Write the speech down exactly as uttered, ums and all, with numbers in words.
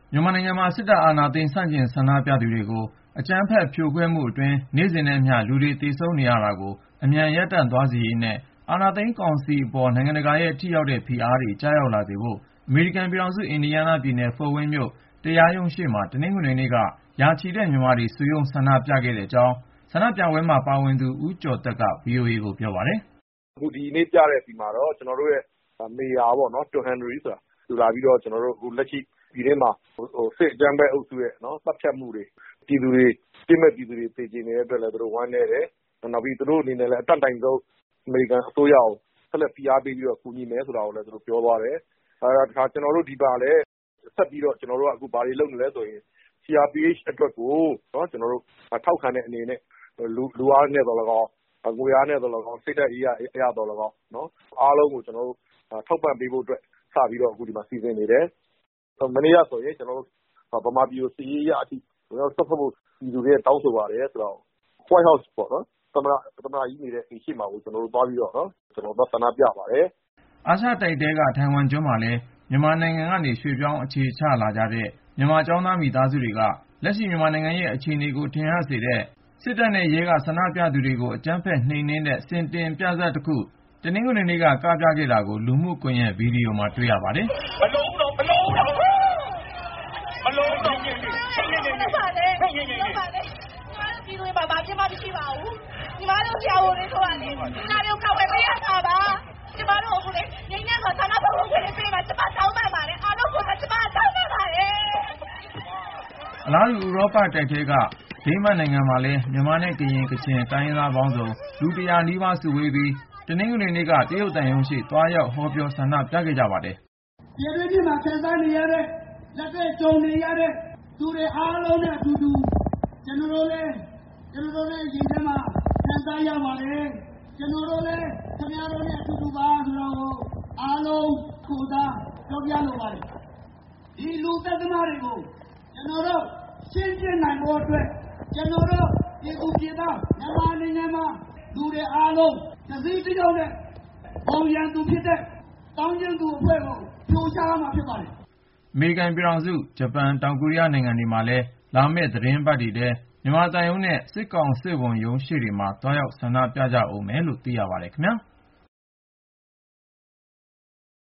မြန်မာနိုင်ငံမှာစစ်တပ်အာဏာသိမ်းဆန့်ကျင်ဆန္ဒပြသူတွေကိုအကြမ်းဖက်ဖြိုခွဲမှုအတွင်းနေ့စဉ်နဲ့အမျှလူတွေသေဆုံးနေရတာကိုအမြန်ရပ်တန့်သွားစေရေးနဲ့အာဏာသိမ်းကောင်စီအပေါ်နိုင်ငံတကာရဲ့ထိရောက်တဲ့ဖိအားတွေကြားရောက်လာစေဖို့အမေရိကန်ပြည်ထောင်စုအင်ဒီယားနားပြည်နယ်ဖို့ဝိန်းမြို့တရားရုံးရှေ့မှာတနင်္ဂနွေနေ့ကရာချီတဲ့မြန်မာတွေစုရုံးဆန္ဒပြခဲ့တဲ့အကြောင်းဆန္ဒပြပွဲမှာပါဝင်သူဦးကျော်သက်က ဗွီအိုအေ ကိုပြောပါတယ်။အခုဒီနေ့ပြတဲ့ဒီမှာတော့ကျွန်တော်တို့ရဲ့မေယာပေါ့နော်တွန်ဟန်နရီဆိုတာသူလာပြီးတော့ကျွန်တော်တို့အခုလက်ရှိပြည်ထဲမှာဟိုစစ်အကြမ်းဖက်အုပ်စုရဲ့နော်တပ်ဖြတ်မှုတွေပြည်သူတွေပြည်မဲ့ပြည်သူတွေတည်ကျင်နေတဲ့အတွက်လည်းသူတို့ဝမ်းနေတယ်နောက်ပြီးသူတို့အနေနဲ့လည်းအတတ်တိုင်ဆုံးအမေရိကန်အစိုးရကိုဆက်လက်ဖိအားပေးပြီးတော့ကူညီမယ်ဆိုတာကိုလည်းသူတို့ပြောသွားတယ်အဲဒါတခါကျွန်တော်တို့ဒီပါလည်းဆက်ပြီးတော့ကျွန်တော်တို့ကအခုဘာတွေလုပ်နေလဲဆိုရင် စီ အာร์ ပီ အိတ်ချ် အတွက်ကိုနော်ကျွန်တော်တို့ထောက်ခံတဲ့အနေနဲ့လူလူအားနဲ့တော့လည်းကောငွေအားနဲ့တော့လည်းကောစိတ်ဓာတ်အရာအရာတော့လည်းကောနော်အားလုံးကိုကျွန်တော်တို့ထောက်ပံ့ပေးဖို့အတွက်စပြီးတော့အခုဒီမှာစီစဉ်နေတယ်မနေ့ကဆိုရင်ကျွန်တော်တို့ဗမာပြည်ကိုစီရေးရအထိကျွန်တော်ဆက်ဖို့ပြည်သူတွေတောင်းဆိုပါတယ်ဆိုတော့ White House ပေါ့နော်သမ္မတသမ္မတကြီးနေတဲ့အိမ်ရှိမှာကိုကျွန်တော်တို့သွားပြီးတော့နော်ကျွန်တော်တို့ဆန္ဒပြပါတယ်အာရှတိုက်တဲကထိုင်ဝမ်ကျွန်းမှာလည်းမြန်မာနိုင်ငံကနေရွှေ့ပြောင်းအခြေချလာကြတဲ့မြန်မာကျောင်းသားမိသားစုတွေကလက်ရှိမြန်မာနိုင်ငံရဲ့အခြေအနေကိုထင်ဟပ်စေတဲ့စစ်တပ်နဲ့ရဲကဆန္ဒပြသူတွေကိုအကြမ်းဖက်နှိမ်နင်းတဲ့စင်တင်ပြဇာတ်တစ်ခုတနင်္ဂနွေနေ့ကကပြခဲ့တာကိုလူမှုကွန်ရက်ဗီဒီယိုမှာတွေ့ရပါတယ်မလုံးတော့မလုံးတော့မလုံးတော့ညင်ညင်ညင်ညင်ညင်ပါလေညင်ညင်ညင်ပါလေဒီလိုပါဘာပြမမရှိပါဘူးဒီမတို့ကြောက်နေတော့နေဒီနားတော့ခောက်ပဲပေးရတာပါဒီမတို့ကိုလေညင်ညင်ဆိုဆန္ဒပြဖို့ဝင်ပေးပါကျမတောင်းပန်ပါလေအားလုံးကိုကျမတောင်းပန်ပါလေအလားတူဥရောပတိုက်ထဲကဒိန်းမတ်နိုင်ငံမှာလည်းမြန်မာနဲ့ကရင်ကချင်တိုင်းရင်းသားပေါင်းစုံလူတရာနီးပါးစုဝေးပြီးတနင်္ဂနွေနေ့ကတရုတ်တန်ရုံးရှိသွားရောက်ဟောပြောဆန္ဒပြခဲ့ကြပါတယ်။ပြည်တွင်းပြည်မှာဆန္ဒနေရတဲ့လက်တွေ့ကြုံနေရတဲ့သူတွေအားလုံးနဲ့အတူတူကျွန်တော်တို့လည်းကျွန်တော်တို့လည်းရင်ထဲမှာဆန္ဒရပါလေ။ကျွန်တော်တို့လည်းခင်ဗျားတို့နဲ့အတူတူပါဆိုတော့အားလုံးကိုသာပြောပြလိုပါတယ်။ဒီလူသက်သမားတွေကိုကျွန်တော်တို့ရှင်းပြနိုင်ဖို့အတွက်ကျွန်တော်တို့ဒီဥပဒေသားမြန်မာနိုင်ငံမှာလူတွေအားလုံးသတိတကြောင်နဲ့ပေါင်းရန်သူဖြစ်တဲ့တောင်းကျင်သူအဖွဲ့ကိုပြိုချမှာဖြစ်ပါတယ်အမေရိကန်ပြည်ထောင်စုဂျပန်တောင်ကိုရီးယားနိုင်ငံတွေမှာလည်းလာမယ့်သတင်းပတ်တွေထဲမြန်မာတန်ယုံနဲ့စစ်ကောင်စစ်ဝန်ရုံးရှေ့တွေမှာတွားရောက်ဆန္ဒပြကြအောင်မယ်လို့သိရပါတယ်ခင်ဗျာ